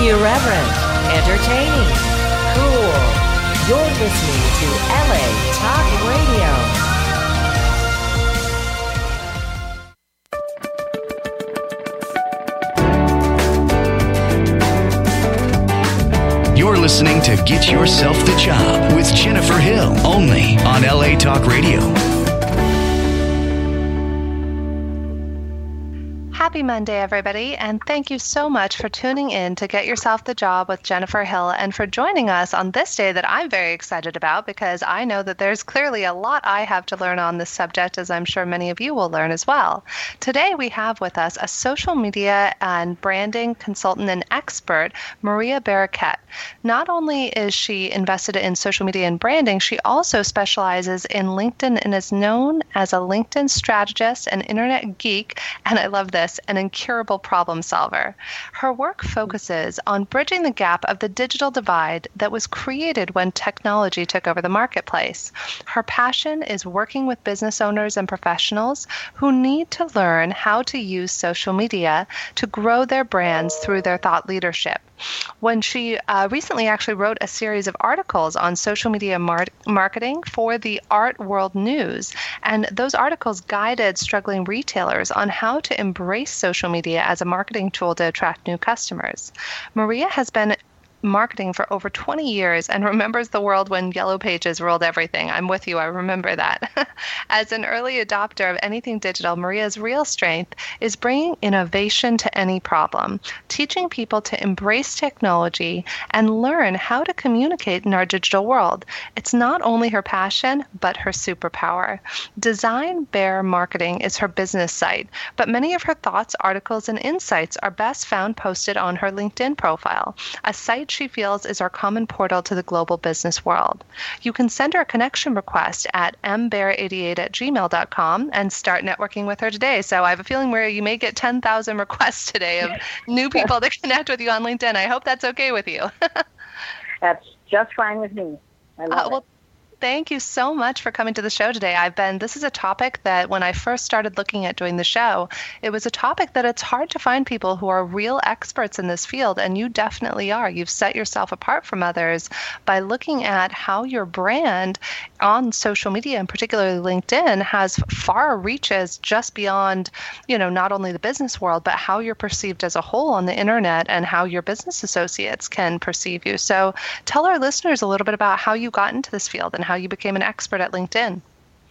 Irreverent, entertaining, cool. You're listening to LA Talk Radio. You're listening to Get Yourself the Job with Jennifer Hill, only on LA Talk Radio. Happy Monday, everybody, and thank you so much for tuning in to Get Yourself the Job with Jennifer Hill and for joining us on this day that I'm very excited about because I know that there's clearly a lot I have to learn on this subject, as I'm sure many of you will learn as well. Today, we have with us a social media and branding consultant and expert, Maria Baraket. Not only is she invested in social media and branding, she also specializes in LinkedIn and is known as a LinkedIn strategist, an internet geek, and I love this, an incurable problem solver. Her work focuses on bridging the gap of the digital divide that was created when technology took over the marketplace. Her passion is working with business owners and professionals who need to learn how to use social media to grow their brands through their thought leadership. When she recently actually wrote a series of articles on social media marketing for the Art World News, and those articles guided struggling retailers on how to embrace social media as a marketing tool to attract new customers. Maria has been marketing for over 20 years and remembers the world when Yellow Pages ruled everything. I'm with you. I remember that. As an early adopter of anything digital, Maria's real strength is bringing innovation to any problem, teaching people to embrace technology and learn how to communicate in our digital world. It's not only her passion, but her superpower. Design Bear Marketing is her business site, but many of her thoughts, articles, and insights are best found posted on her LinkedIn profile, a site she feels is our common portal to the global business world. You can send her a connection request at mbear88@gmail.com and start networking with her today. So I have a feeling where you may get 10,000 requests today of new people to connect with you on LinkedIn. I hope that's okay with you. That's just fine with me. I love it. Thank you so much for coming to the show today. This is a topic that when I first started looking at doing the show, it was a topic that it's hard to find people who are real experts in this field, and you definitely are. You've set yourself apart from others by looking at how your brand on social media, and particularly LinkedIn, has far reaches just beyond, not only the business world, but how you're perceived as a whole on the internet and how your business associates can perceive you. So tell our listeners a little bit about how you got into this field and how you became an expert at LinkedIn.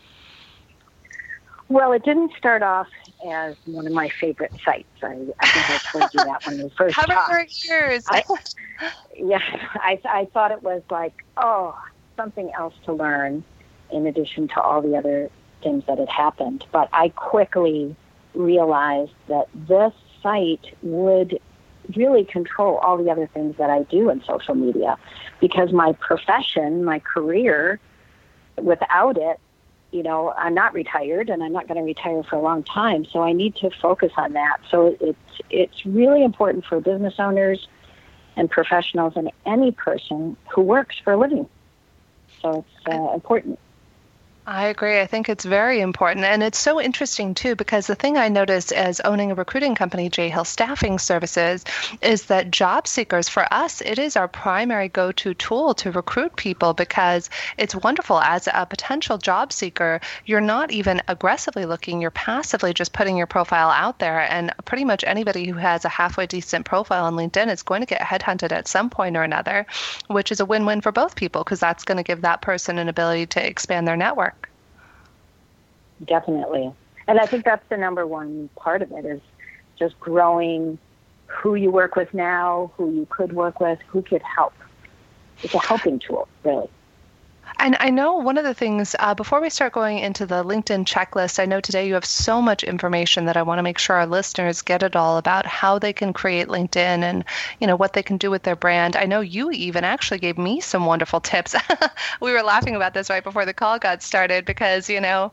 Well, it didn't start off as one of my favorite sites. I think I told you that when we first talked. For years. I thought it was like, something else to learn in addition to all the other things that had happened. But I quickly realized that this site would really control all the other things that I do in social media, because my profession, my career, without it, I'm not retired and I'm not going to retire for a long time. So I need to focus on that. So it's really important for business owners and professionals and any person who works for a living. So it's important. I agree. I think it's very important. And it's so interesting, too, because the thing I noticed as owning a recruiting company, J Hill Staffing Services, is that job seekers, for us, it is our primary go-to tool to recruit people, because it's wonderful. As a potential job seeker, you're not even aggressively looking. You're passively just putting your profile out there. And pretty much anybody who has a halfway decent profile on LinkedIn is going to get headhunted at some point or another, which is a win-win for both people, because that's going to give that person an ability to expand their network. Definitely. And I think that's the number one part of it, is just growing who you work with now, who you could work with, who could help. It's a helping tool, really. And I know one of the things, before we start going into the LinkedIn checklist, I know today you have so much information that I want to make sure our listeners get it all about how they can create LinkedIn and, what they can do with their brand. I know you even actually gave me some wonderful tips. We were laughing about this right before the call got started because,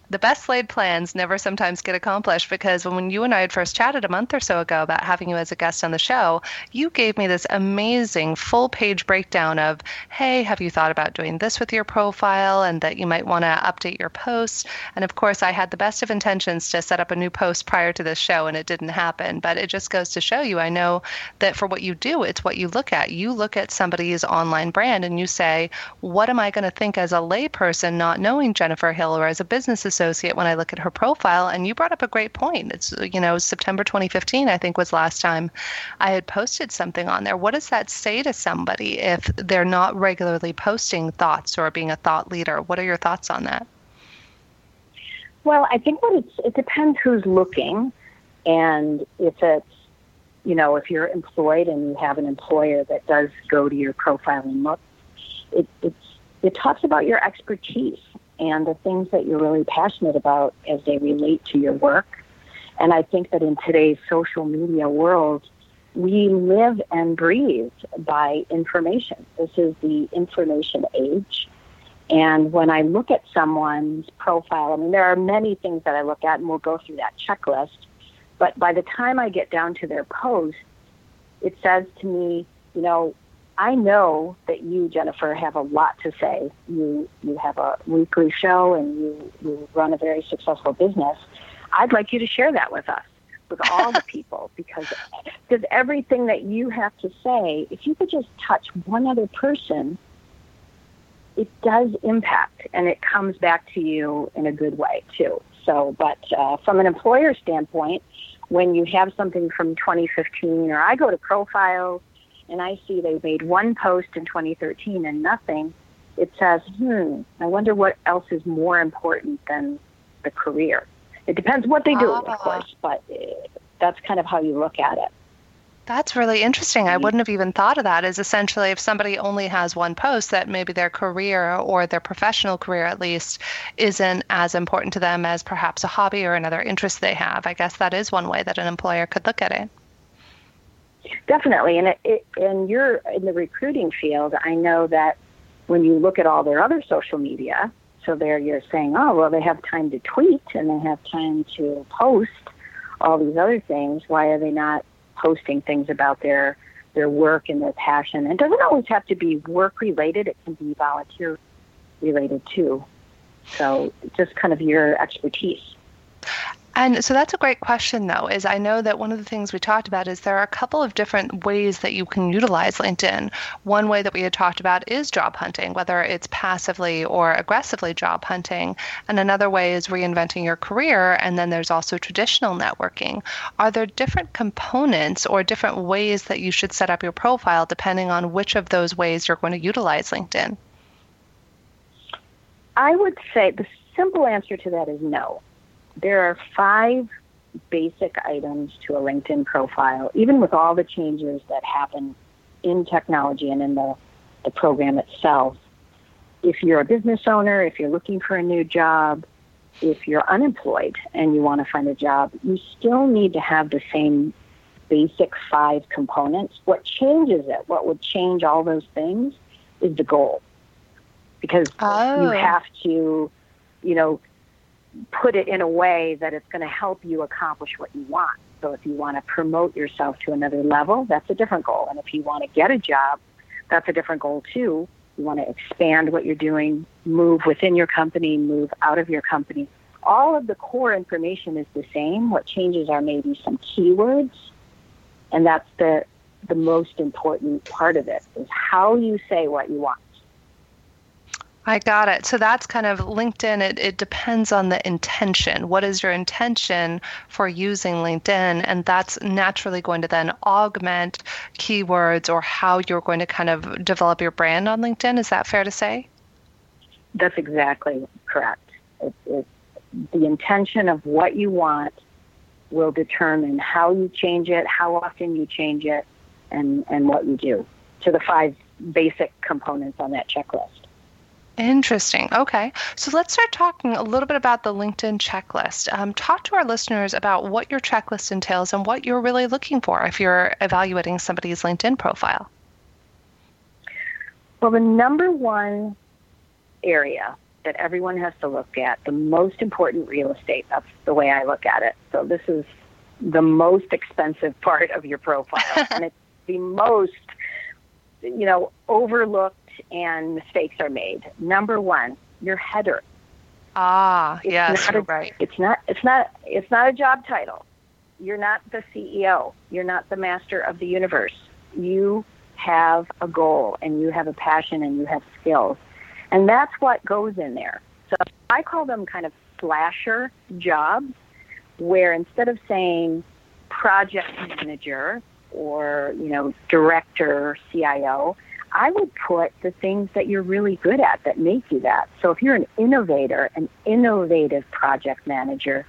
the best laid plans never sometimes get accomplished, because when you and I had first chatted a month or so ago about having you as a guest on the show, you gave me this amazing full-page breakdown of, hey, have you thought about doing this with your profile, and that you might want to update your posts. And of course, I had the best of intentions to set up a new post prior to this show, and it didn't happen. But it just goes to show you, I know that for what you do, it's what you look at. You look at somebody's online brand and you say, what am I going to think as a layperson not knowing Jennifer Hill, or as a business associate when I look at her profile? And you brought up a great point. It's, September 2015, I think, was last time I had posted something on there. What does that say to somebody if they're not regularly posting thoughts or being a thought leader? What are your thoughts on that? Well, I think it depends who's looking, and if it's, if you're employed and you have an employer that does go to your profile and look, it talks about your expertise and the things that you're really passionate about as they relate to your work. And I think that in today's social media world, we live and breathe by information. This is the information age. And when I look at someone's profile, there are many things that I look at, and we'll go through that checklist. But by the time I get down to their post, it says to me, I know that you, Jennifer, have a lot to say. You have a weekly show, and you run a very successful business. I'd like you to share that with us, with all the people, because everything that you have to say, if you could just touch one other person, it does impact, and it comes back to you in a good way too. So, but from an employer standpoint, when you have something from 2015, or I go to profiles and I see they made one post in 2013 and nothing, it says, I wonder what else is more important than the career. It depends what they do, of course, but that's kind of how you look at it. That's really interesting. I wouldn't have even thought of that, as essentially if somebody only has one post, that maybe their career, or their professional career at least, isn't as important to them as perhaps a hobby or another interest they have. I guess that is one way that an employer could look at it. Definitely. And you're in the recruiting field. I know that when you look at all their other social media, so there you're saying, they have time to tweet and they have time to post all these other things. Why are they not posting things about their work and their passion? It doesn't always have to be work related. It can be volunteer related too. So just kind of your expertise. And so that's a great question, though, is I know that one of the things we talked about is there are a couple of different ways that you can utilize LinkedIn. One way that we had talked about is job hunting, whether it's passively or aggressively job hunting. And another way is reinventing your career. And then there's also traditional networking. Are there different components or different ways that you should set up your profile depending on which of those ways you're going to utilize LinkedIn? I would say the simple answer to that is no. There are 5 basic items to a LinkedIn profile, even with all the changes that happen in technology and in the program itself. If you're a business owner, if you're looking for a new job, if you're unemployed and you want to find a job, you still need to have the same basic 5 components. What changes it, what would change all those things, is the goal. Because you have to, put it in a way that it's going to help you accomplish what you want. So if you want to promote yourself to another level, that's a different goal. And if you want to get a job, that's a different goal too. You want to expand what you're doing, move within your company, move out of your company. All of the core information is the same. What changes are maybe some keywords, and that's the most important part of it, is how you say what you want. I got it. So that's kind of LinkedIn. It depends on the intention. What is your intention for using LinkedIn? And that's naturally going to then augment keywords or how you're going to kind of develop your brand on LinkedIn. Is that fair to say? That's exactly correct. The intention of what you want will determine how you change it, how often you change it, and what you do to the 5 basic components on that checklist. Interesting. Okay. So let's start talking a little bit about the LinkedIn checklist. Talk to our listeners about what your checklist entails and what you're really looking for if you're evaluating somebody's LinkedIn profile. Well, the number one area that everyone has to look at, the most important real estate. That's the way I look at it. So this is the most expensive part of your profile. And it's the most, overlooked and mistakes are made. Number one, your header. Yes, you're right. It's not a job title. You're not the CEO. You're not the master of the universe. You have a goal, and you have a passion, and you have skills. And that's what goes in there. So I call them kind of slasher jobs, where instead of saying project manager or, director, CIO, I would put the things that you're really good at that make you that. So if you're an innovator, an innovative project manager,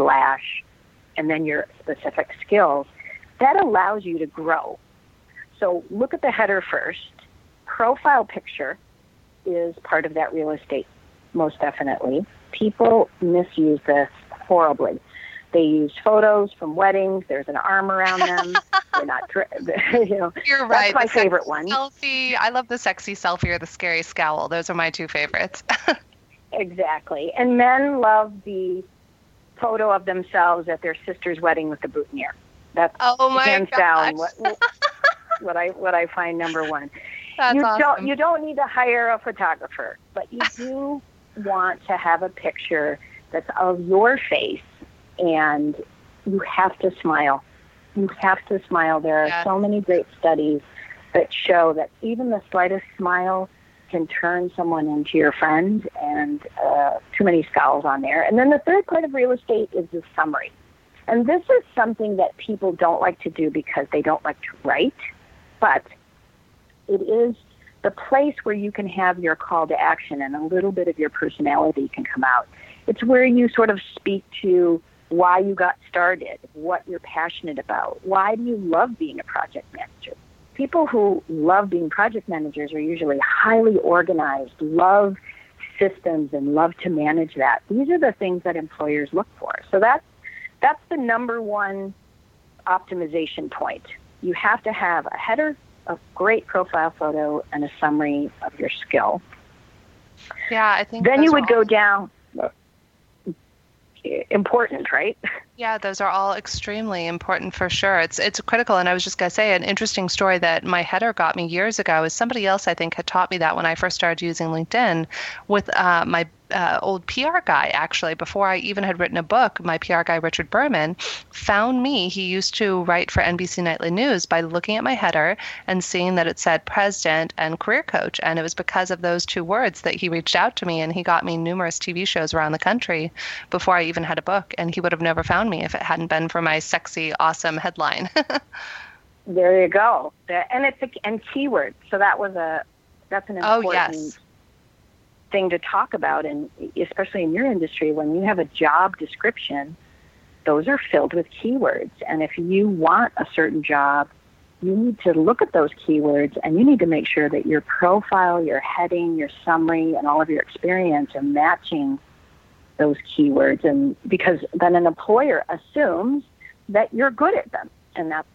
and then your specific skills, that allows you to grow. So look at the header first. Profile picture is part of that real estate, most definitely. People misuse this horribly. They use photos from weddings. There's an arm around them. They're not, You're right. That's my favorite one. Selfie. I love the sexy selfie or the scary scowl. Those are my two favorites. Exactly. And men love the photo of themselves at their sister's wedding with the boutonniere. That's hands down what I find number one. That's awesome. You don't need to hire a photographer, but you do want to have a picture that's of your face, and you have to smile. You have to smile. There are so many great studies that show that even the slightest smile can turn someone into your friend, and too many scowls on there. And then the third part of real estate is the summary. And this is something that people don't like to do because they don't like to write, but it is the place where you can have your call to action and a little bit of your personality can come out. It's where you sort of speak to why you got started, what you're passionate about. Why do you love being a project manager? People who love being project managers are usually highly organized, love systems, and love to manage that. These are the things that employers look for. So that's the number one optimization point. You have to have a header, a great profile photo, and a summary of your skill. Yeah, I think then you would go down. Important, right? Yeah, those are all extremely important for sure. It's critical. And I was just going to say, an interesting story that my header got me years ago is somebody else, I think, had taught me that when I first started using LinkedIn with my old PR guy, actually. Before I even had written a book, my PR guy, Richard Berman, found me. He used to write for NBC Nightly News by looking at my header and seeing that it said president and career coach. And it was because of those two words that he reached out to me, and he got me numerous TV shows around the country before I even had a book. And he would have never found me if it hadn't been for my sexy, awesome headline. There you go. And keywords. So that's an important thing to talk about, and especially in your industry, when you have a job description, those are filled with keywords. And if you want a certain job, you need to look at those keywords, and you need to make sure that your profile, your heading, your summary, and all of your experience are matching those keywords. And because then an employer assumes that you're good at them, and that's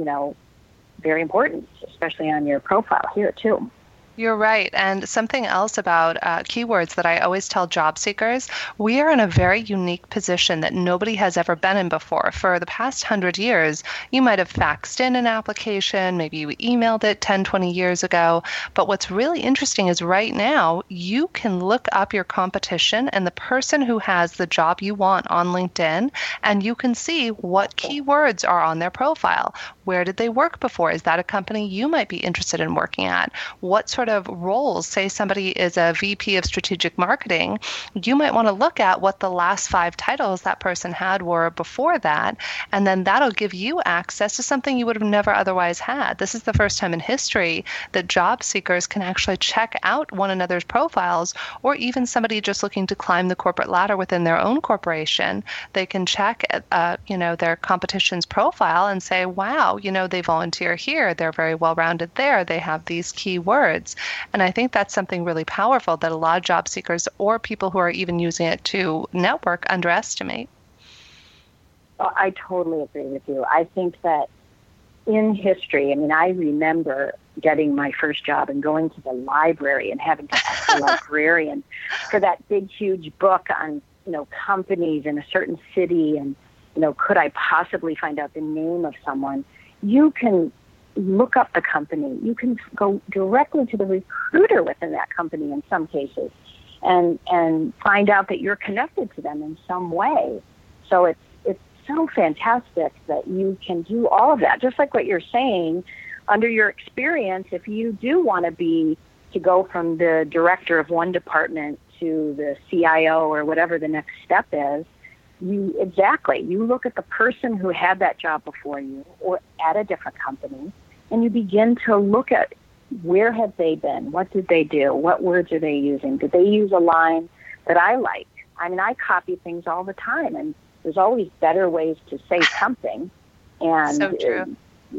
very important, especially on your profile here too. You're right. And something else about keywords that I always tell job seekers, we are in a very unique position that nobody has ever been in before. For the past 100 years, you might have faxed in an application, maybe you emailed it 10, 20 years ago. But what's really interesting is right now, you can look up your competition and the person who has the job you want on LinkedIn, and you can see what keywords are on their profile. Where did they work before? Is that a company you might be interested in working at? What sort of roles, say somebody is a VP of strategic marketing, you might want to look at what the last 5 titles that person had were before that, and then that'll give you access to something you would have never otherwise had. This is the first time in history that job seekers can actually check out one another's profiles, or even somebody just looking to climb the corporate ladder within their own corporation. They can check their competition's profile and say, wow, they volunteer here, they're very well-rounded there, they have these keywords. And I think that's something really powerful that a lot of job seekers or people who are even using it to network underestimate. Well, I totally agree with you. I think that in history, I remember getting my first job and going to the library and having to ask the librarian for that big, huge book on, companies in a certain city and, could I possibly find out the name of someone? You can look up the company. You can go directly to the recruiter within that company in some cases and find out that you're connected to them in some way. So it's so fantastic that you can do all of that. Just like what you're saying, under your experience, if you do want to go from the director of one department to the CIO or whatever the next step is, you look at the person who had that job before you or at a different company, and you begin to look at where have they been? What did they do? What words are they using? Did they use a line that I like? I mean, I copy things all the time, and there's always better ways to say something. And so true.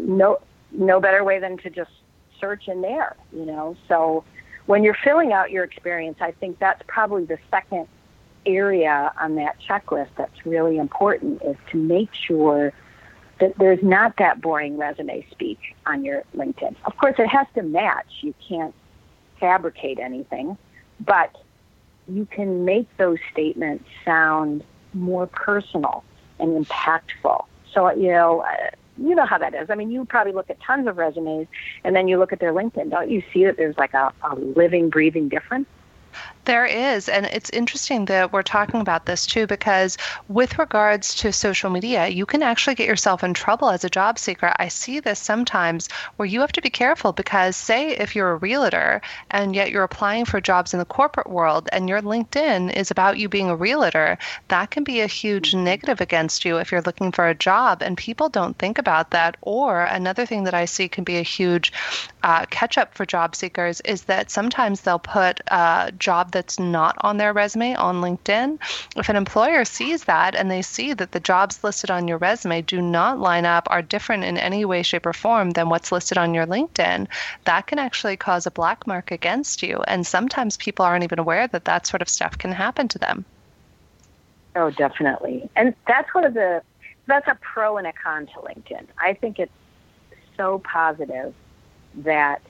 No better way than to just search in there, So when you're filling out your experience, I think that's probably the second area on that checklist that's really important, is to make sure that there's not that boring resume speak on your LinkedIn. Of course, it has to match. You can't fabricate anything, but you can make those statements sound more personal and impactful. So, you know how that is. I mean, you probably look at tons of resumes, and then you look at their LinkedIn. Don't you see that there's like a living, breathing difference? There is, and it's interesting that we're talking about this too, because with regards to social media, you can actually get yourself in trouble as a job seeker. I see this sometimes where you have to be careful because, say, if you're a realtor and yet you're applying for jobs in the corporate world and your LinkedIn is about you being a realtor, that can be a huge negative against you if you're looking for a job, and people don't think about that. Or another thing that I see can be a huge catch-up for job seekers is that sometimes they'll put a job that's not on their resume on LinkedIn. If an employer sees that and they see that the jobs listed on your resume do not line up, are different in any way, shape, or form than what's listed on your LinkedIn, that can actually cause a black mark against you. And sometimes people aren't even aware that that sort of stuff can happen to them. Oh, definitely. And that's a pro and a con to LinkedIn. I think it's so positive that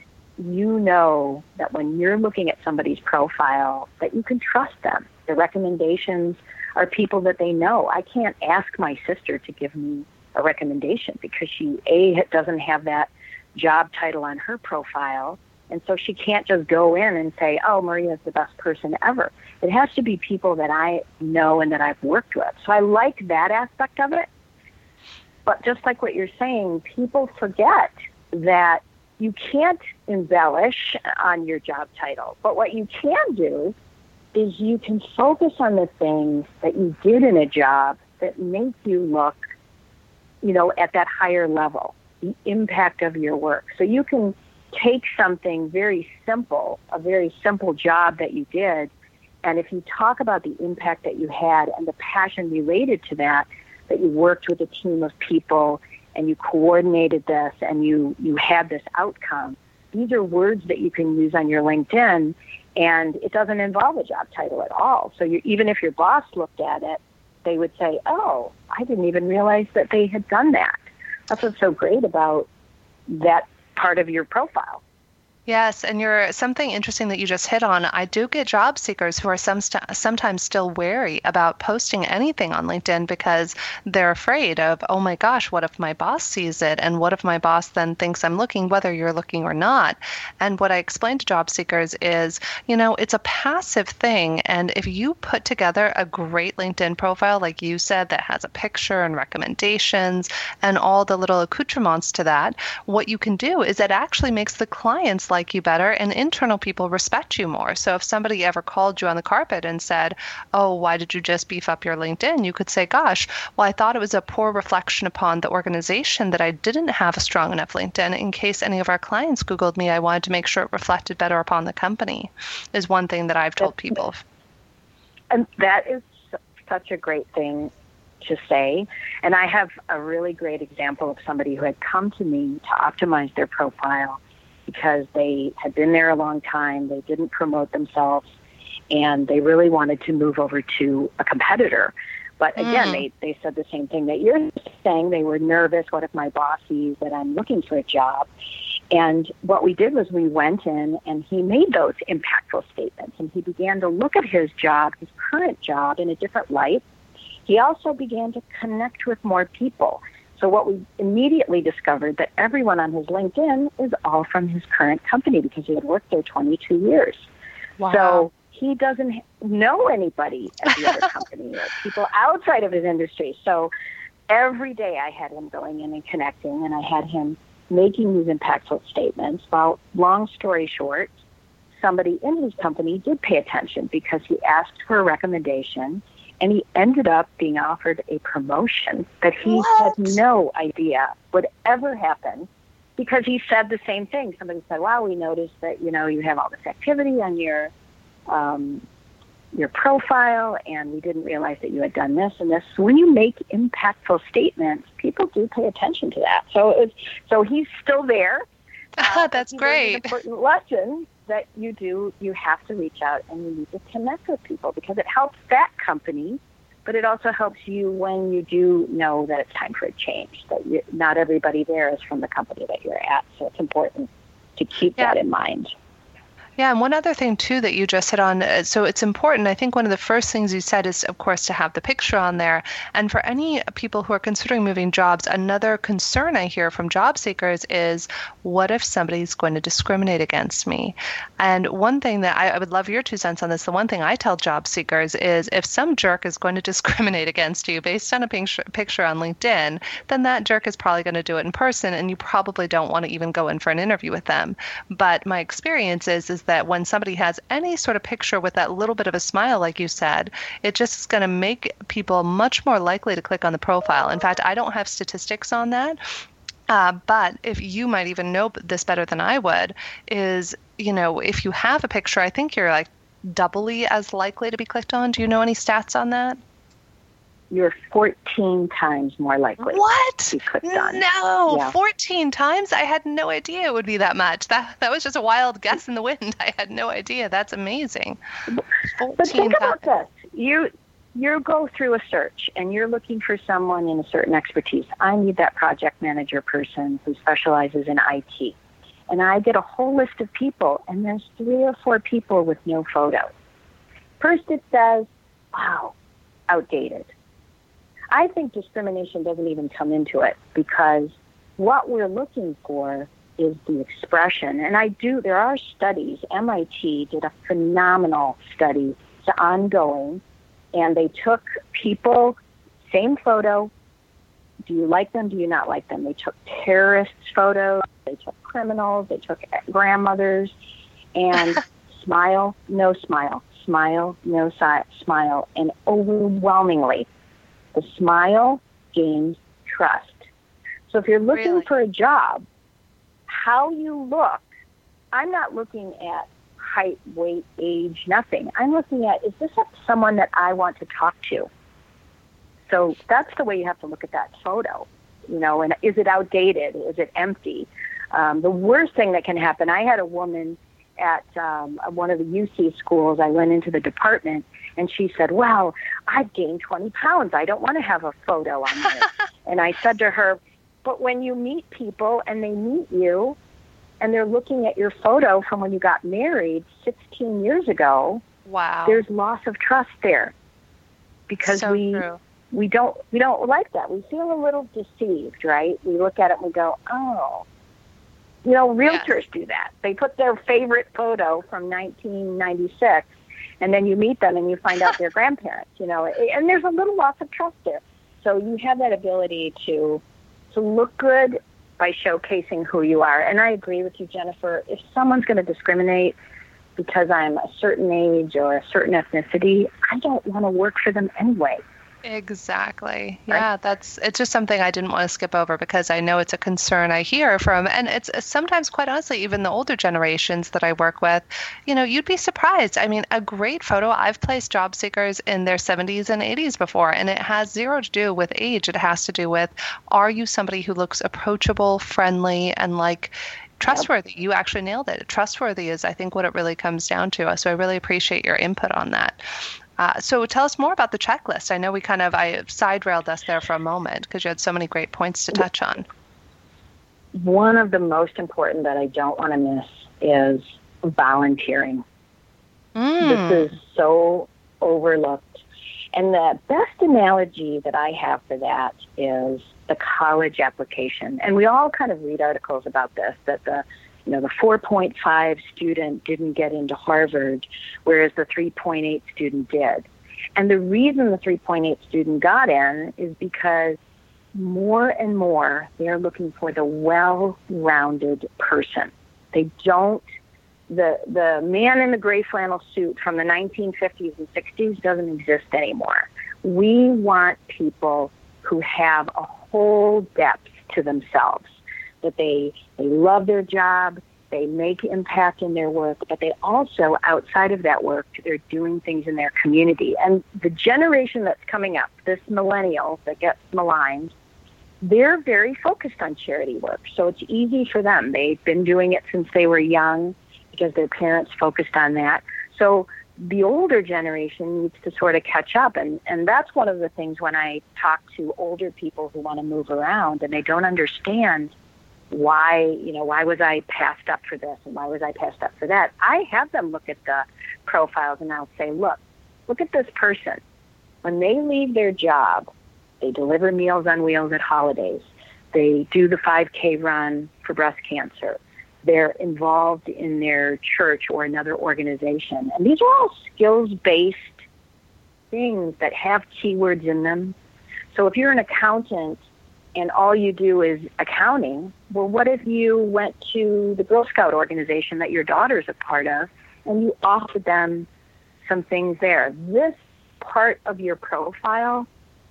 that when you're looking at somebody's profile, that you can trust them. The recommendations are people that they know. I can't ask my sister to give me a recommendation because she, doesn't have that job title on her profile, and so she can't just go in and say, oh, Maria's the best person ever. It has to be people that I know and that I've worked with. So I like that aspect of it. But just like what you're saying, people forget that you can't embellish on your job title. But what you can do is you can focus on the things that you did in a job that make you look, at that higher level, the impact of your work. So you can take something very simple, a very simple job that you did, and if you talk about the impact that you had and the passion related to that you worked with a team of people and you coordinated this and you had this outcome, these are words that you can use on your LinkedIn, and it doesn't involve a job title at all. So even if your boss looked at it, they would say, oh, I didn't even realize that they had done that. That's what's so great about that part of your profile. Yes, and something interesting that you just hit on. I do get job seekers who are sometimes still wary about posting anything on LinkedIn because they're afraid of, oh my gosh, what if my boss sees it? And what if my boss then thinks I'm looking, whether you're looking or not? And what I explain to job seekers is, it's a passive thing. And if you put together a great LinkedIn profile, like you said, that has a picture and recommendations and all the little accoutrements to that, what you can do is it actually makes the clients like you better and internal people respect you more. So if somebody ever called you on the carpet and said, oh, why did you just beef up your LinkedIn? You could say, gosh, well, I thought it was a poor reflection upon the organization that I didn't have a strong enough LinkedIn. In case any of our clients Googled me, I wanted to make sure it reflected better upon the company, is one thing that I've told people. And that is such a great thing to say. And I have a really great example of somebody who had come to me to optimize their profile because they had been there a long time, they didn't promote themselves, and they really wanted to move over to a competitor. But again, they said the same thing that you're saying. They were nervous. What if my boss sees that I'm looking for a job? And what we did was we went in and he made those impactful statements, and he began to look at his job, his current job, in a different light. He also began to connect with more people. So what we immediately discovered that everyone on his LinkedIn is all from his current company because he had worked there 22 years. Wow. So he doesn't know anybody at the other company or people outside of his industry. So every day I had him going in and connecting, and I had him making these impactful statements. Well, long story short, somebody in his company did pay attention because he asked for a recommendation, and he ended up being offered a promotion that he had no idea would ever happen because he said the same thing. Somebody said, wow, we noticed that, you have all this activity on your profile, and we didn't realize that you had done this and this. So when you make impactful statements, people do pay attention to that. So he's still there. That's great. An important lesson that you have to reach out and you need to connect with people because it helps that company, but it also helps you when you do know that it's time for a change, that not everybody there is from the company that you're at. So it's important to keep that in mind. Yeah, and one other thing, too, that you just hit on, so it's important. I think one of the first things you said is, of course, to have the picture on there. And for any people who are considering moving jobs, another concern I hear from job seekers is, what if somebody's going to discriminate against me? And one thing that I would love your 2 cents on this, the one thing I tell job seekers is if some jerk is going to discriminate against you based on a picture on LinkedIn, then that jerk is probably going to do it in person, and you probably don't want to even go in for an interview with them. But my experience is that when somebody has any sort of picture with that little bit of a smile, like you said, it just is going to make people much more likely to click on the profile. In fact, I don't have statistics on that. But if you might even know this better than I would, is, if you have a picture, I think you're like doubly as likely to be clicked on. Do you know any stats on that? You're 14 times more likely to be clicked on. No, yeah. 14 times? I had no idea it would be that much. That was just a wild guess in the wind. I had no idea. That's amazing. But think about this. You go through a search, and you're looking for someone in a certain expertise. I need that project manager person who specializes in IT. And I get a whole list of people, and there's 3 or 4 people with no photo. First it says, wow, outdated. I think discrimination doesn't even come into it because what we're looking for is the expression. And there are studies. MIT did a phenomenal study. It's ongoing. And they took people, same photo. Do you like them? Do you not like them? They took terrorists' photos. They took criminals. They took grandmothers. And smile, no smile. Smile, no smile. And overwhelmingly, the smile gains trust. So if you're looking for a job, how you look, I'm not looking at height, weight, age, nothing. I'm looking at, is this someone that I want to talk to? So that's the way you have to look at that photo, and is it outdated? Is it empty? The worst thing that can happen, I had a woman at one of the UC schools. I went into the department, and she said, well, I've gained 20 pounds. I don't want to have a photo on there. And I said to her, but when you meet people and they meet you and they're looking at your photo from when you got married 16 years ago, wow, there's loss of trust there because we don't like that. We feel a little deceived, right? We look at it and we go, oh. Realtors do that. They put their favorite photo from 1996, and then you meet them and you find out they're grandparents, and there's a little loss of trust there. So you have that ability to look good by showcasing who you are. And I agree with you, Jennifer. If someone's going to discriminate because I'm a certain age or a certain ethnicity, I don't want to work for them anyway. Exactly. Yeah, it's just something I didn't want to skip over because I know it's a concern I hear from, and it's sometimes, quite honestly, even the older generations that I work with, you'd be surprised. I mean, a great photo, I've placed job seekers in their 70s and 80s before, and it has zero to do with age. It has to do with, are you somebody who looks approachable, friendly, and trustworthy? You actually nailed it. Trustworthy is, I think, what it really comes down to. So I really appreciate your input on that. So tell us more about the checklist. I know I side-railed us there for a moment because you had so many great points to touch on. one of the most important that I don't want to miss is volunteering. This is so overlooked. And the best analogy that I have for that is the college application. And we all kind of read articles about this, that the 4.5 student didn't get into Harvard, whereas the 3.8 student did. And the reason the 3.8 student got in is because more and more they're looking for the well-rounded person. They don't, the man in the gray flannel suit from the 1950s and 60s doesn't exist anymore. We want people who have a whole depth to themselves, that they love their job, they make impact in their work, but they also, outside of that work, they're doing things in their community. And the generation that's coming up, this millennial that gets maligned, they're very focused on charity work. So it's easy for them. They've been doing it since they were young because their parents focused on that. So the older generation needs to sort of catch up. And that's one of the things when I talk to older people who want to move around and they don't understand why was I passed up for this and why was I passed up for that? I have them look at the profiles and I'll say, look at this person. When they leave their job, they deliver Meals on Wheels at holidays. They do the 5K run for breast cancer. They're involved in their church or another organization. And these are all skills-based things that have keywords in them. So if you're an accountant and all you do is accounting, well, what if you went to the Girl Scout organization that your daughter's a part of and you offered them some things there? This part of your profile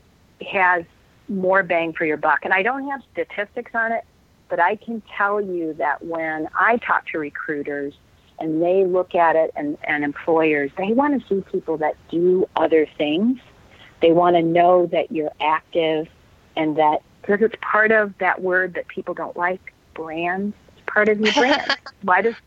has more bang for your buck. And I don't have statistics on it, but I can tell you that when I talk to recruiters and they look at it and employers, they want to see people that do other things. They want to know that you're active and that, because it's part of that word that people don't like, brand. It's part of your brand. Why does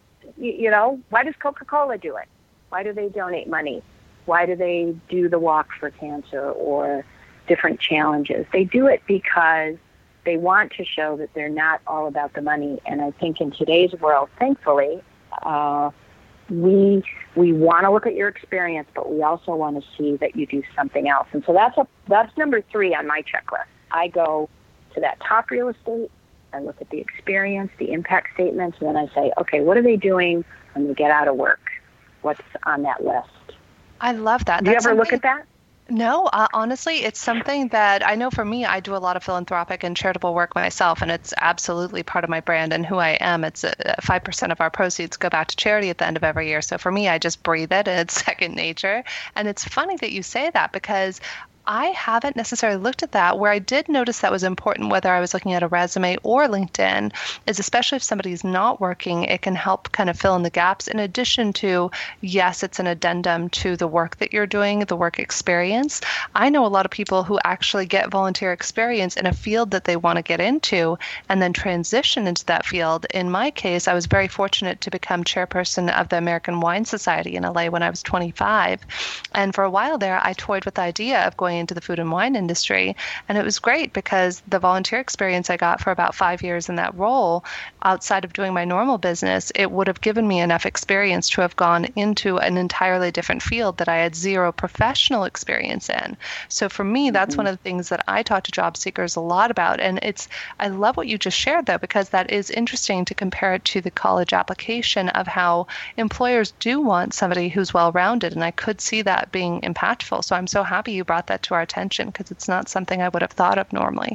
Coca-Cola do it? Why do they donate money? Why do they do the walk for cancer or different challenges? They do it because they want to show that they're not all about the money. And I think in today's world, thankfully, we want to look at your experience, but we also want to see that you do something else. And so that's number 3 on my checklist. I go to that top real estate, I look at the experience, the impact statements, and then I say, okay, what are they doing when they get out of work? What's on that list? I love that. Do you ever look at that? No, honestly, it's something that I know for me, I do a lot of philanthropic and charitable work myself, and it's absolutely part of my brand and who I am. It's 5% of our proceeds go back to charity at the end of every year. So for me, I just breathe it. It's second nature. And it's funny that you say that because I haven't necessarily looked at that. Where I did notice that was important, whether I was looking at a resume or LinkedIn, is especially if somebody's not working, it can help kind of fill in the gaps in addition to, yes, it's an addendum to the work that you're doing, the work experience. I know a lot of people who actually get volunteer experience in a field that they want to get into and then transition into that field. In my case, I was very fortunate to become chairperson of the American Wine Society in LA when I was 25. And for a while there, I toyed with the idea of going into the food and wine industry. And it was great because the volunteer experience I got for about 5 years in that role, outside of doing my normal business, it would have given me enough experience to have gone into an entirely different field that I had zero professional experience in. So for me, that's one of the things that I talk to job seekers a lot about. And I love what you just shared though, because that is interesting to compare it to the college application of how employers do want somebody who's well-rounded. And I could see that being impactful. So I'm so happy you brought that to our attention because it's not something I would have thought of normally.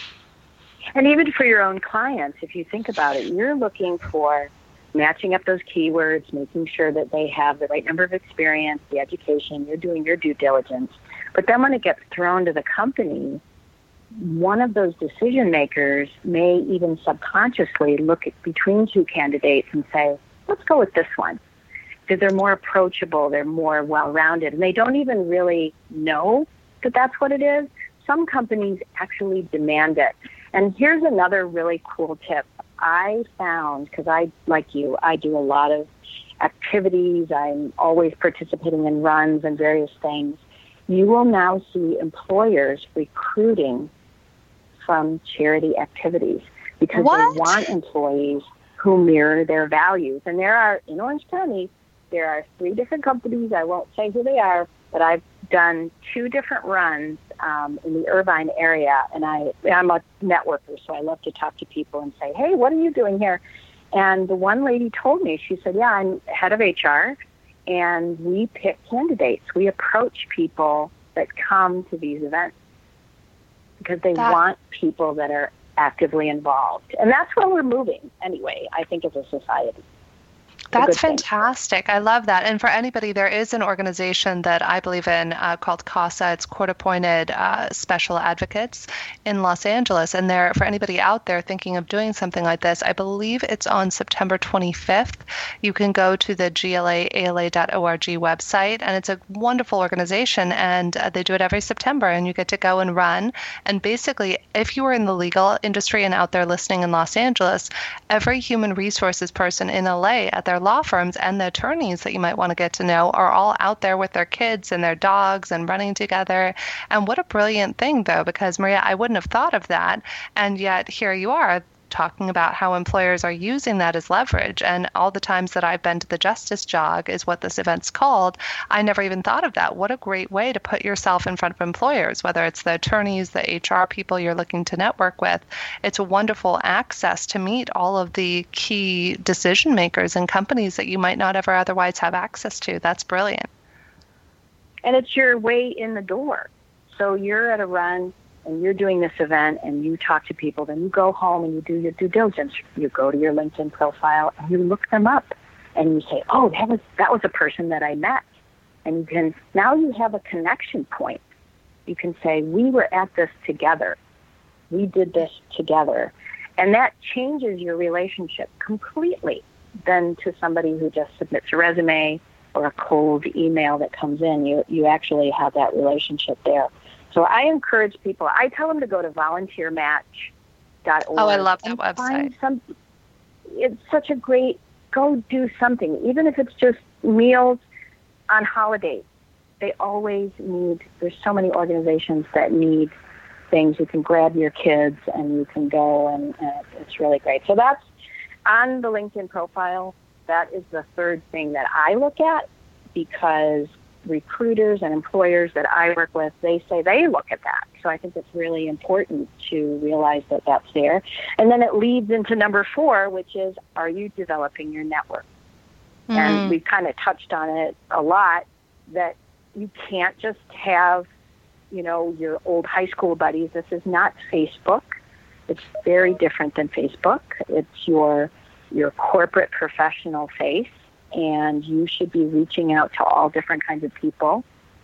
And even for your own clients, if you think about it, you're looking for matching up those keywords, making sure that they have the right number of experience, the education, you're doing your due diligence. But then when it gets thrown to the company, one of those decision makers may even subconsciously look at between two candidates and say, let's go with this one. Because they're more approachable, they're more well-rounded, and they don't even really know that that's what it is. Some companies actually demand it. And here's another really cool tip. I found, because I, like you, I do a lot of activities. I'm always participating in runs and various things. You will now see employers recruiting from charity activities. because What? they want employees who mirror their values. And there are, in Orange County, there are 3 different companies. I won't say who they are, but I've done 2 different runs in the Irvine area. And I'm a networker, so I love to talk to people and say, hey, what are you doing here? And the one lady told me, she said, yeah, I'm head of HR, and we pick candidates. We approach people that come to these events because they want people that are actively involved. And that's where we're moving anyway, I think, as a society. That's fantastic. I love that. And for anybody, there is an organization that I believe in called CASA. It's Court-Appointed Special Advocates in Los Angeles. And there, for anybody out there thinking of doing something like this, I believe it's on September 25th. You can go to the GLAALA.org website, and it's a wonderful organization. And they do it every September, and you get to go and run. And basically, if you are in the legal industry and out there listening in Los Angeles, every human resources person in LA at their law firms and the attorneys that you might want to get to know are all out there with their kids and their dogs and running together. And what a brilliant thing, though, because, Maria, I wouldn't have thought of that. And yet here you are talking about how employers are using that as leverage. And all the times that I've been to the Justice Jog, is what this event's called, I never even thought of that. What a great way to put yourself in front of employers, whether it's the attorneys, the HR people you're looking to network with. It's a wonderful access to meet all of the key decision makers and companies that you might not ever otherwise have access to. That's brilliant. And it's your way in the door. So you're at a run and you're doing this event and you talk to people, then you go home and you do your due diligence. You go to your LinkedIn profile and you look them up and you say, oh, that was a person that I met. And now you have a connection point. You can say, we were at this together. We did this together. And that changes your relationship completely than to somebody who just submits a resume or a cold email that comes in. You actually have that relationship there. So I encourage people, I tell them to go to volunteermatch.org. Oh, I love that website. It's such a great, go do something, even if it's just meals on holidays. They always need, there's so many organizations that need things. You can grab your kids and you can go, and it's really great. So that's on the LinkedIn profile. That is the third thing that I look at, because recruiters and employers that I work with, they say they look at that. So I think it's really important to realize that that's there. And then it leads into number 4, which is, are you developing your network? Mm-hmm. And we kind of touched on it a lot, that you can't just have, your old high school buddies. This is not Facebook. It's very different than Facebook. It's your corporate professional face. And you should be reaching out to all different kinds of people.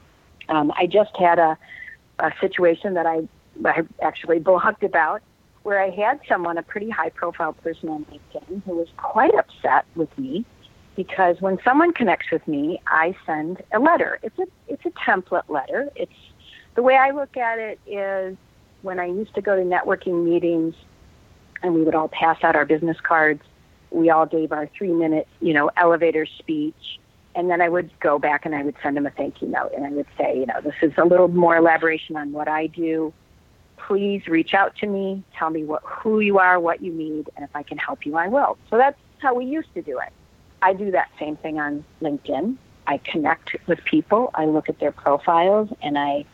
I just had a situation that I actually blogged about, where I had someone, a pretty high-profile person on LinkedIn, who was quite upset with me, because when someone connects with me, I send a letter. It's a template letter. It's the way I look at it is, when I used to go to networking meetings and we would all pass out our business cards, we all gave our 3-minute, elevator speech. And then I would go back and I would send them a thank you note. And I would say, this is a little more elaboration on what I do. Please reach out to me. Tell me who you are, what you need. And if I can help you, I will. So that's how we used to do it. I do that same thing on LinkedIn. I connect with people. I look at their profiles, and I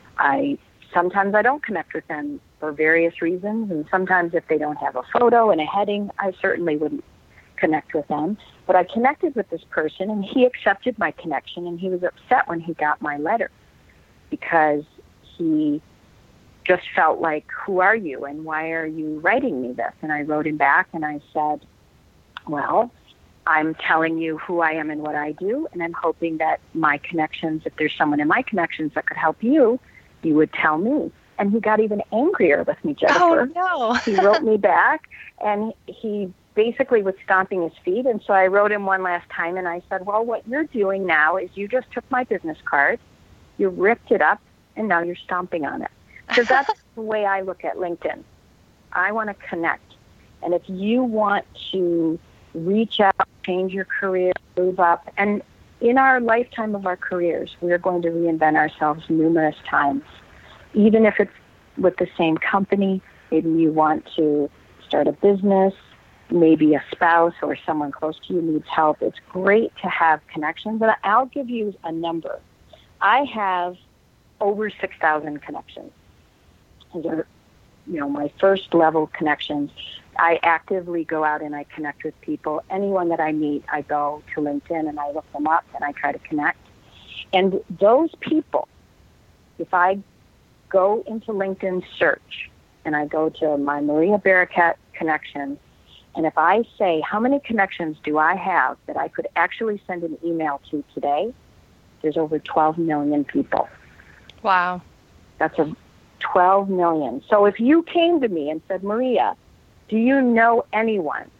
sometimes I don't connect with them for various reasons. And sometimes if they don't have a photo and a heading, I certainly wouldn't connect with them. But I connected with this person, and he accepted my connection, and he was upset when he got my letter, because he just felt like, who are you and why are you writing me this? And I wrote him back and I said, well, I'm telling you who I am and what I do, and I'm hoping that my connections, if there's someone in my connections that could help you, you would tell me. And he got even angrier with me, Jennifer. Oh, no. He wrote me back, and he basically was stomping his feet. And so I wrote him one last time, and I said, well, what you're doing now is you just took my business card, you ripped it up, and now you're stomping on it. Because that's the way I look at LinkedIn. I want to connect. And if you want to reach out, change your career, move up, and in our lifetime of our careers, we are going to reinvent ourselves numerous times. Even if it's with the same company, maybe you want to start a business, maybe a spouse or someone close to you needs help, it's great to have connections. And I'll give you a number. I have over 6,000 connections. Those are, my first level connections. I actively go out and I connect with people. Anyone that I meet, I go to LinkedIn and I look them up and I try to connect. And those people, if I go into LinkedIn search and I go to my Maria Barakat connections, and if I say, how many connections do I have that I could actually send an email to today, there's over 12 million people. Wow. That's 12 million. So if you came to me and said, Maria, do you know anyone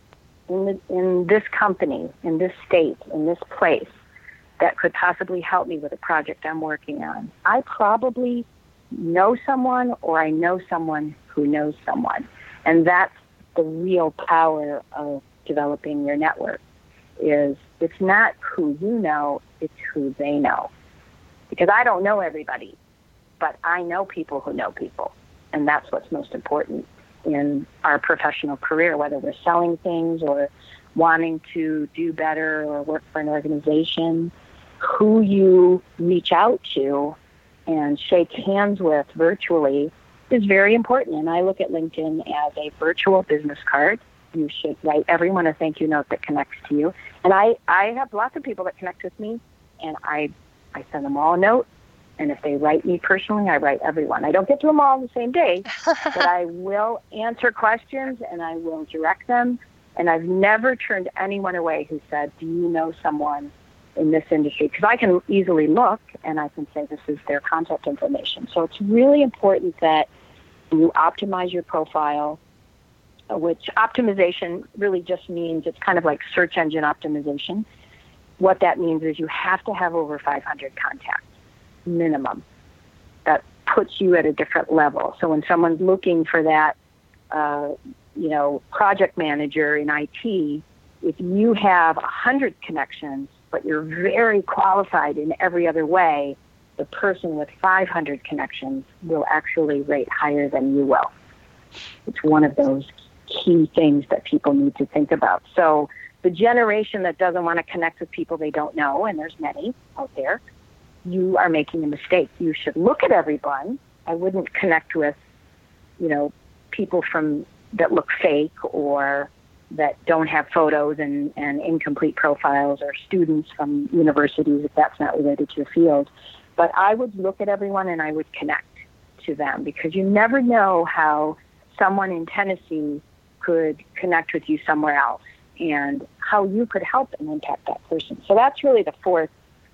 in this company, in this state, in this place that could possibly help me with a project I'm working on? I probably know someone, or I know someone who knows someone. And that's the real power of developing your network. Is it's not who you know, it's who they know. Because I don't know everybody, but I know people who know people. And that's what's most important in our professional career, whether we're selling things or wanting to do better or work for an organization. Who you reach out to and shake hands with virtually is very important. And I look at LinkedIn as a virtual business card. You should write everyone a thank you note that connects to you. And I have lots of people that connect with me, and I send them all a note. And if they write me personally, I write everyone. I don't get to them all the same day, but I will answer questions and I will direct them. And I've never turned anyone away who said, do you know someone in this industry? Because I can easily look and I can say this is their contact information. So it's really important that you optimize your profile, which optimization really just means it's kind of like search engine optimization. What that means is you have to have over 500 contacts minimum. That puts you at a different level. So when someone's looking for that, project manager in IT, if you have 100 connections, but you're very qualified in every other way, the person with 500 connections will actually rate higher than you will. It's one of those key things that people need to think about. So the generation that doesn't want to connect with people they don't know, and there's many out there, you are making a mistake. You should look at everyone. I wouldn't connect with, people that look fake or that don't have photos and incomplete profiles, or students from universities if that's not related to your field. But I would look at everyone and I would connect to them, because you never know how someone in Tennessee could connect with you somewhere else and how you could help and impact that person. So that's really the fourth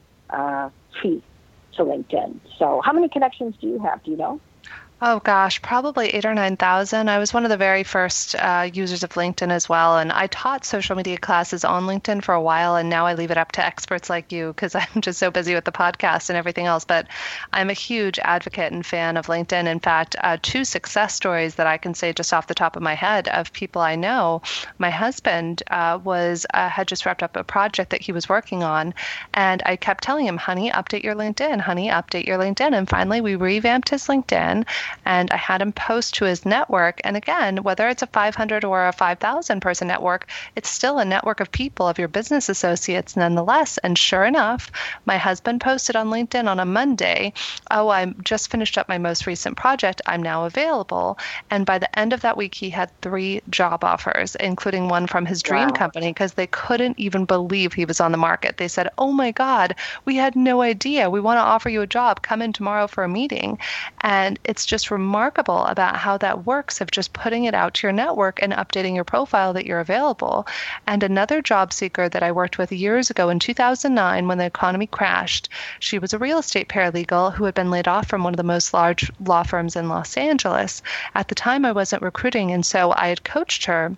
key to LinkedIn. So how many connections do you have? Do you know? Oh gosh, probably 8,000 or 9,000. I was one of the very first users of LinkedIn as well, and I taught social media classes on LinkedIn for a while, and now I leave it up to experts like you because I'm just so busy with the podcast and everything else. But I'm a huge advocate and fan of LinkedIn. In fact, 2 success stories that I can say just off the top of my head of people I know. My husband had just wrapped up a project that he was working on, and I kept telling him, honey, update your LinkedIn, honey, update your LinkedIn. And finally, we revamped his LinkedIn. And I had him post to his network. And again, whether it's a 500 or a 5,000 person network, it's still a network of people, of your business associates nonetheless. And sure enough, my husband posted on LinkedIn on a Monday, oh, I just finished up my most recent project. I'm now available. And by the end of that week, he had 3 job offers, including one from his dream company, because they couldn't even believe he was on the market. They said, oh my God, we had no idea. We want to offer you a job. Come in tomorrow for a meeting. And it's just remarkable about how that works, of just putting it out to your network and updating your profile that you're available. And another job seeker that I worked with years ago in 2009 when the economy crashed, she was a real estate paralegal who had been laid off from one of the most large law firms in Los Angeles. At the time, I wasn't recruiting, and so I had coached her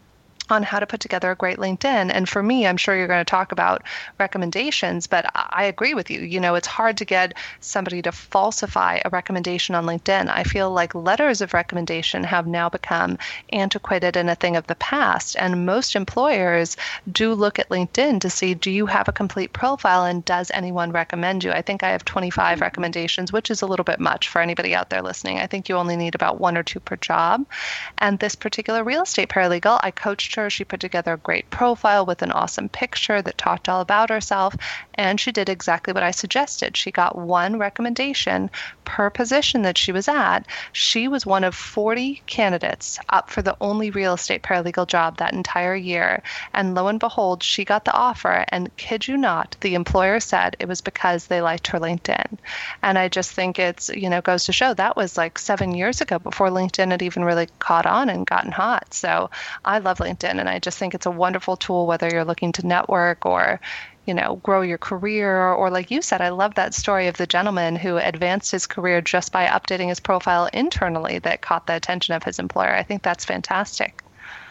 on how to put together a great LinkedIn. And for me, I'm sure you're going to talk about recommendations, but I agree with you. You know, it's hard to get somebody to falsify a recommendation on LinkedIn. I feel like letters of recommendation have now become antiquated and a thing of the past. And most employers do look at LinkedIn to see, do you have a complete profile and does anyone recommend you? I think I have 25 recommendations, which is a little bit much for anybody out there listening. I think you only need about 1 or 2 per job. And this particular real estate paralegal, I coached her. She put together a great profile with an awesome picture that talked all about herself, and she did exactly what I suggested. She got 1 recommendation per position that she was at. She was one of 40 candidates up for the only real estate paralegal job that entire year, and lo and behold, she got the offer, and kid you not, the employer said it was because they liked her LinkedIn. And I just think it's, you know, goes to show that was like 7 years ago before LinkedIn had even really caught on and gotten hot. So I love LinkedIn, and I just think it's a wonderful tool, whether you're looking to network or, you know, grow your career, or like you said, I love that story of the gentleman who advanced his career just by updating his profile internally that caught the attention of his employer. I think that's fantastic.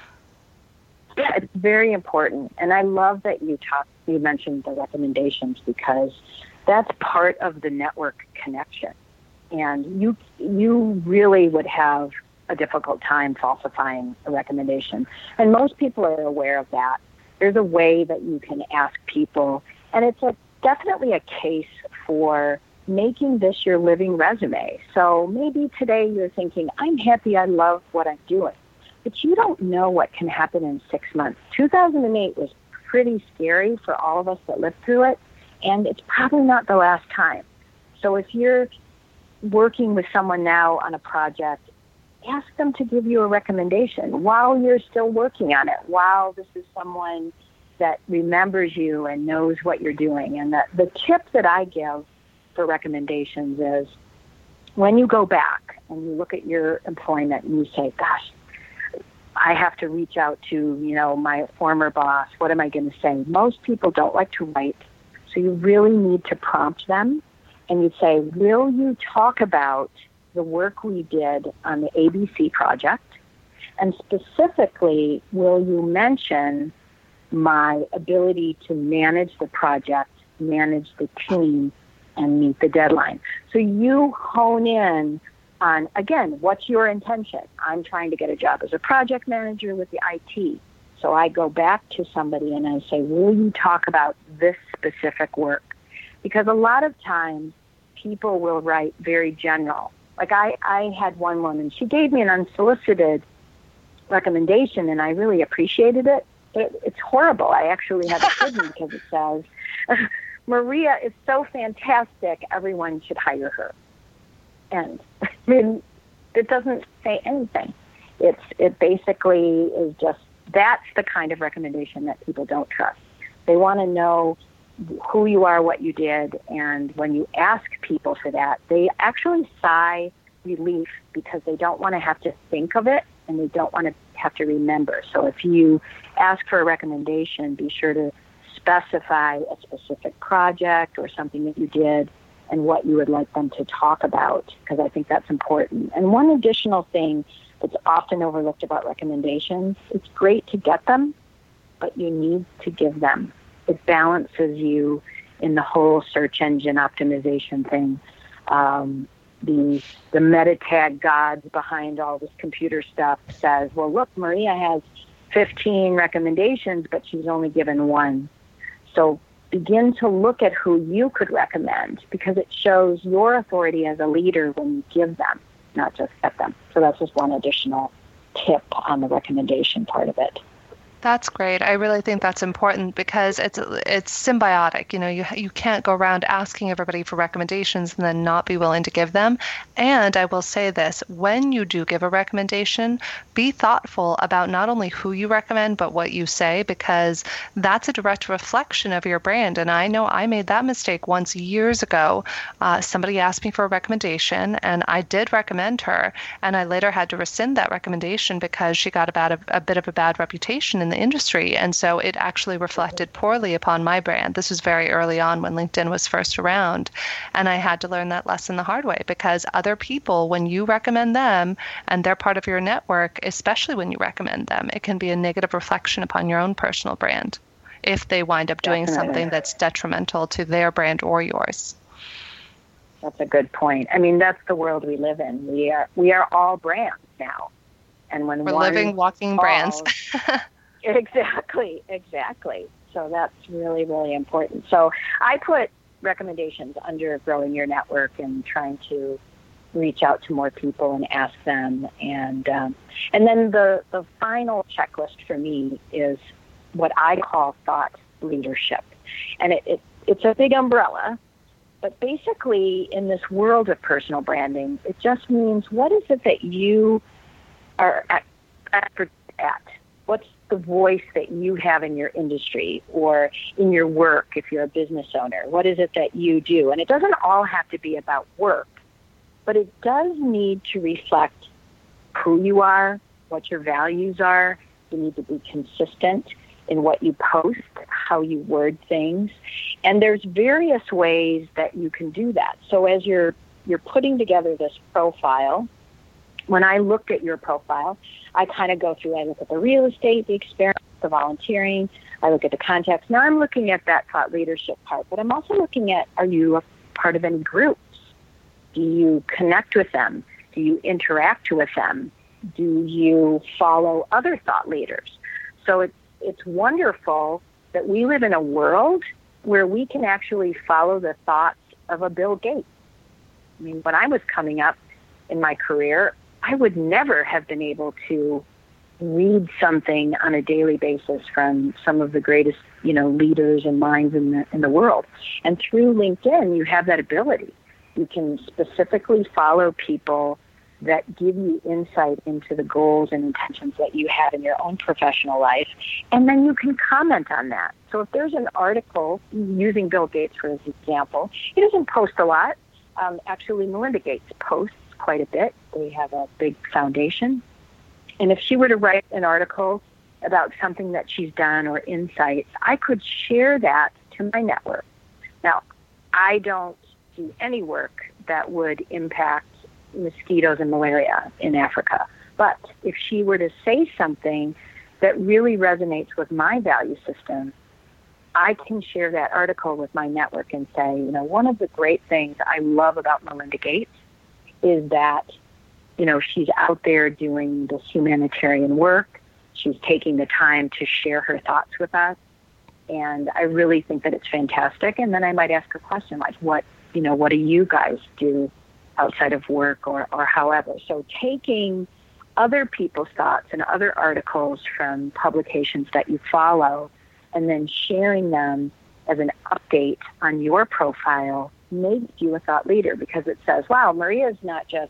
Yeah, it's very important. And I love that you mentioned the recommendations, because that's part of the network connection. And you really would have a difficult time falsifying a recommendation. And most people are aware of that. There's a way that you can ask people, and it's definitely a case for making this your living resume. So maybe today you're thinking, I'm happy, I love what I'm doing. But you don't know what can happen in 6 months. 2008 was pretty scary for all of us that lived through it, and it's probably not the last time. So if you're working with someone now on a project, ask them to give you a recommendation while you're still working on it, while this is someone that remembers you and knows what you're doing. And the tip that I give for recommendations is, when you go back and you look at your employment and you say, gosh, I have to reach out to, you know, my former boss, what am I going to say? Most people don't like to write, so you really need to prompt them. And you say, will you talk about the work we did on the ABC project? And specifically, will you mention my ability to manage the project, manage the team, and meet the deadline? So you hone in on, again, what's your intention? I'm trying to get a job as a project manager with the IT. So I go back to somebody and I say, will you talk about this specific work? Because a lot of times people will write very general. Like I had one woman, she gave me an unsolicited recommendation, and I really appreciated it. It's horrible. I actually have it hidden because it says, Maria is so fantastic, everyone should hire her. And I mean, it doesn't say anything. It basically is just, that's the kind of recommendation that people don't trust. They want to know who you are, what you did, and when you ask people for that, they actually sigh relief because they don't want to have to think of it and they don't want to have to remember. So if you ask for a recommendation, be sure to specify a specific project or something that you did and what you would like them to talk about, because I think that's important. And one additional thing that's often overlooked about recommendations, it's great to get them, but you need to give them. It balances you in the whole search engine optimization thing. The meta tag gods behind all this computer stuff says, well, look, Maria has 15 recommendations, but she's only given 1. So begin to look at who you could recommend, because it shows your authority as a leader when you give them, not just get them. So that's just one additional tip on the recommendation part of it. That's great. I really think that's important because it's symbiotic. You know, you can't go around asking everybody for recommendations and then not be willing to give them. And I will say this, when you do give a recommendation, be thoughtful about not only who you recommend, but what you say, because that's a direct reflection of your brand. And I know I made that mistake once years ago. Somebody asked me for a recommendation and I did recommend her. And I later had to rescind that recommendation because she got a bit of a bad reputation in in the industry. And so it actually reflected poorly upon my brand. This was very early on when LinkedIn was first around. And I had to learn that lesson the hard way, because other people, when you recommend them and they're part of your network, especially when you recommend them, it can be a negative reflection upon your own personal brand if they wind up doing something that's detrimental to their brand or yours. That's a good point. I mean, that's the world we live in. We are all brands now. And when we're living, walking brands. Exactly. So that's really, really important. So I put recommendations under growing your network and trying to reach out to more people and ask them. And then the final checklist for me is what I call thought leadership. And it's a big umbrella. But basically, in this world of personal branding, it just means, what is it that you are expert at? What's the voice that you have in your industry or in your work if you're a business owner? What is it that you do? And it doesn't all have to be about work, but it does need to reflect who you are, what your values are. You need to be consistent in what you post, how you word things. And there's various ways that you can do that. So as you're putting together this profile, when I looked at your profile, I kind of go through, I look at the real estate, the experience, the volunteering, I look at the context. Now I'm looking at that thought leadership part, but I'm also looking at, are you a part of any groups? Do you connect with them? Do you interact with them? Do you follow other thought leaders? So it's wonderful that we live in a world where we can actually follow the thoughts of a Bill Gates. I mean, when I was coming up in my career, I would never have been able to read something on a daily basis from some of the greatest, leaders and minds in the world. And through LinkedIn, you have that ability. You can specifically follow people that give you insight into the goals and intentions that you have in your own professional life, and then you can comment on that. So if there's an article, using Bill Gates for his example, he doesn't post a lot. Actually, Melinda Gates posts quite a bit. They have a big foundation. And if she were to write an article about something that she's done or insights, I could share that to my network. Now, I don't do any work that would impact mosquitoes and malaria in Africa. But if she were to say something that really resonates with my value system, I can share that article with my network and say, one of the great things I love about Melinda Gates is that, she's out there doing this humanitarian work. She's taking the time to share her thoughts with us. And I really think that it's fantastic. And then I might ask a question like, what do you guys do outside of work or however? So taking other people's thoughts and other articles from publications that you follow and then sharing them as an update on your profile makes you a thought leader, because it says, wow, Maria's not just,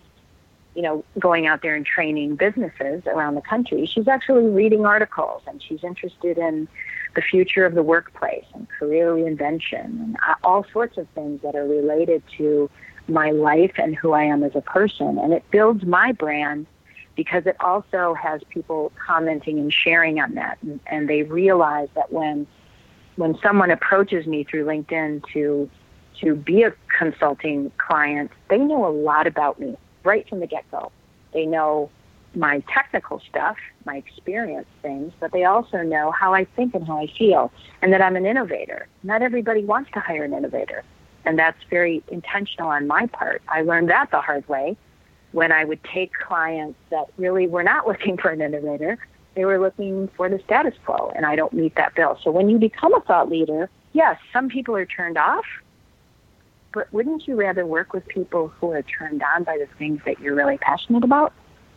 going out there and training businesses around the country. She's actually reading articles, and she's interested in the future of the workplace and career reinvention and all sorts of things that are related to my life and who I am as a person. And it builds my brand because it also has people commenting and sharing on that. And they realize that when someone approaches me through LinkedIn to be a consulting client, they know a lot about me right from the get-go. They know my technical stuff, my experience things, but they also know how I think and how I feel, and that I'm an innovator. Not everybody wants to hire an innovator, and that's very intentional on my part. I learned that the hard way when I would take clients that really were not looking for an innovator. They were looking for the status quo, and I don't meet that bill. So when you become a thought leader, yes, some people are turned off, but wouldn't you rather work with people who are turned on by the things that you're really passionate about?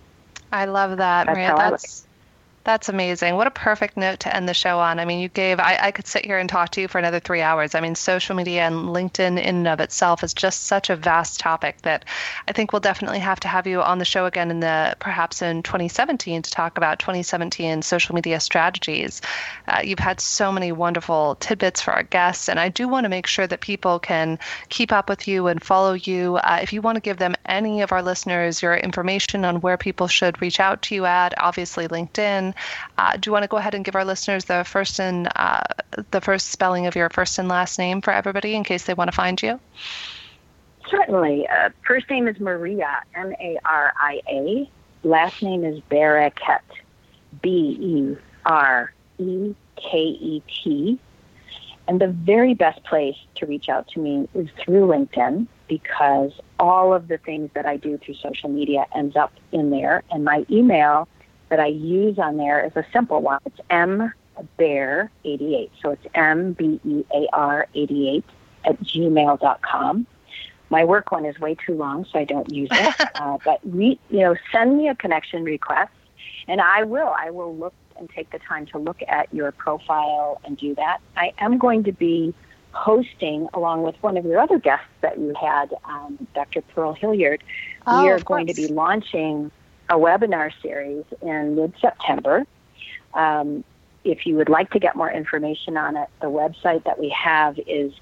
I love that, Maria. That's amazing. What a perfect note to end the show on. I mean, I could sit here and talk to you for another 3 hours. I mean, social media and LinkedIn in and of itself is just such a vast topic that I think we'll definitely have to have you on the show again perhaps in 2017 to talk about 2017 social media strategies. You've had so many wonderful tidbits for our guests, and I do want to make sure that people can keep up with you and follow you. If you want to give them, any of our listeners, your information on where people should reach out to you at, obviously LinkedIn, LinkedIn. Do you want to go ahead and give our listeners the first spelling of your first and last name for everybody in case they want to find you? Certainly. First name is Maria, Maria. Last name is Bereket, Bereket. And the very best place to reach out to me is through LinkedIn, because all of the things that I do through social media ends up in there. And my email that I use on there is a simple one. It's mbear88. So it's MBEAR88 @gmail.com. My work one is way too long, so I don't use it. But send me a connection request, and I will look and take the time to look at your profile and do that. I am going to be hosting, along with one of your other guests that you had, Dr. Pearl Hilliard. We are going to be launching a webinar series in mid-September. If you would like to get more information on it, the website that we have is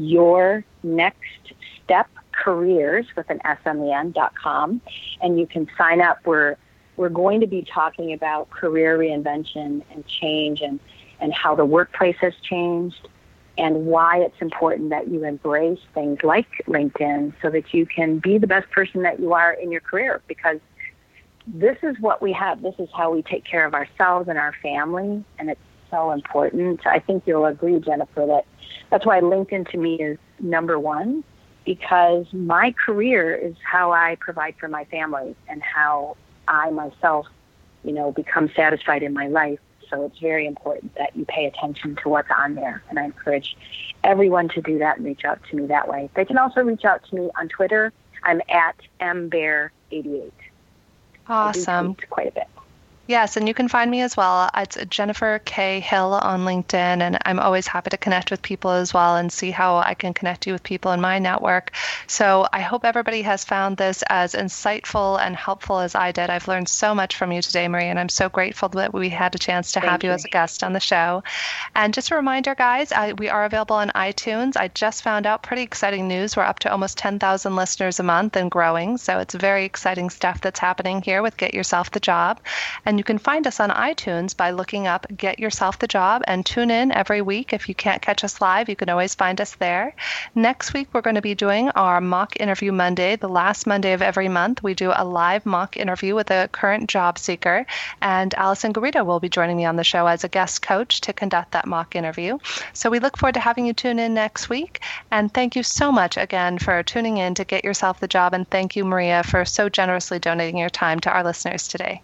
yournextstepcareers with an SMEN.com, and you can sign up. We're going to be talking about career reinvention and change and how the workplace has changed and why it's important that you embrace things like LinkedIn so that you can be the best person that you are in your career, because this is what we have. This is how we take care of ourselves and our family, and it's so important. I think you'll agree, Jennifer, that's why LinkedIn to me is number one, because my career is how I provide for my family and how I myself, become satisfied in my life. So it's very important that you pay attention to what's on there. And I encourage everyone to do that and reach out to me that way. They can also reach out to me on Twitter. I'm at mbear88. Awesome. I do tweet quite a bit. Yes, and you can find me as well. It's Jennifer K. Hill on LinkedIn, and I'm always happy to connect with people as well and see how I can connect you with people in my network. So I hope everybody has found this as insightful and helpful as I did. I've learned so much from you today, Maria, and I'm so grateful that we had a chance to have you as a guest on the show. And just a reminder, guys, we are available on iTunes. I just found out pretty exciting news. We're up to almost 10,000 listeners a month and growing, so it's very exciting stuff that's happening here with Get Yourself the Job. And you can find us on iTunes by looking up Get Yourself the Job and tune in every week. If you can't catch us live, you can always find us there. Next week, we're going to be doing our Mock Interview Monday. The last Monday of every month, we do a live mock interview with a current job seeker. And Allison Garrido will be joining me on the show as a guest coach to conduct that mock interview. So we look forward to having you tune in next week. And thank you so much again for tuning in to Get Yourself the Job. And thank you, Maria, for so generously donating your time to our listeners today.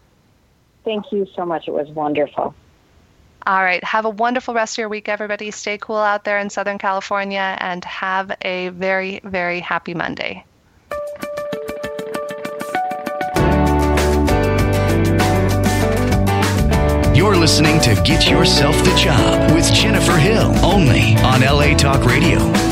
Thank you so much. It was wonderful. All right. Have a wonderful rest of your week, everybody. Stay cool out there in Southern California and have a very, very happy Monday. You're listening to Get Yourself the Job with Jennifer Hill, only on LA Talk Radio.